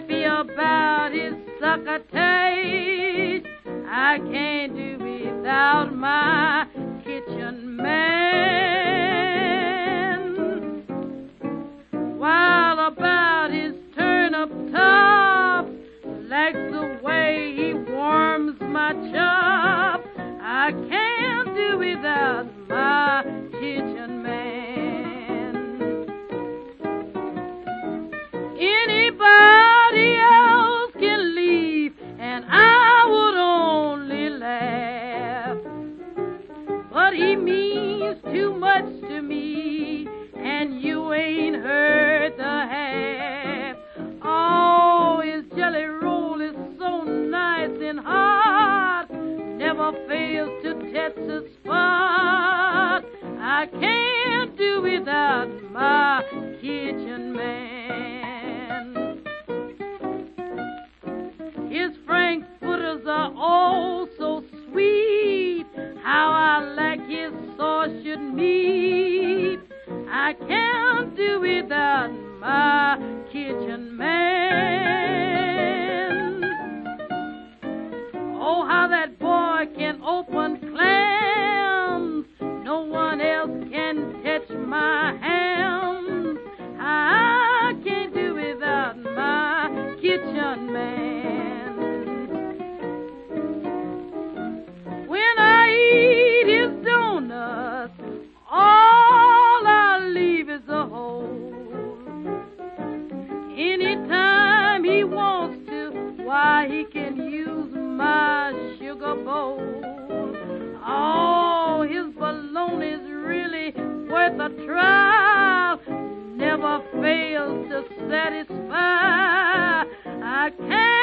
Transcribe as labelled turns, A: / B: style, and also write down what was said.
A: happy about his sucker taste. I can't do without my kitchen man. While about his turnip top, likes the way he warms my chop. I can't do without my kitchen man. Anybody else can leave, and I would only laugh. But he means too much to me, and you ain't heard the half. Oh, his jelly roll is so nice and hot, never fails to touch the spot. I can't do without my kitchen man. His frankfurters are oh so sweet, how I like his saucier meat. I can't do without my kitchen man. Oh, how that boy can open clams, no one else can touch my hams. I can't do without my kitchen man. When I eat his donuts, all I leave is a hole. Anytime he wants to, why, he can use my sugar bowl. Oh, his bologna's really worth a try, never fails to satisfy. I can't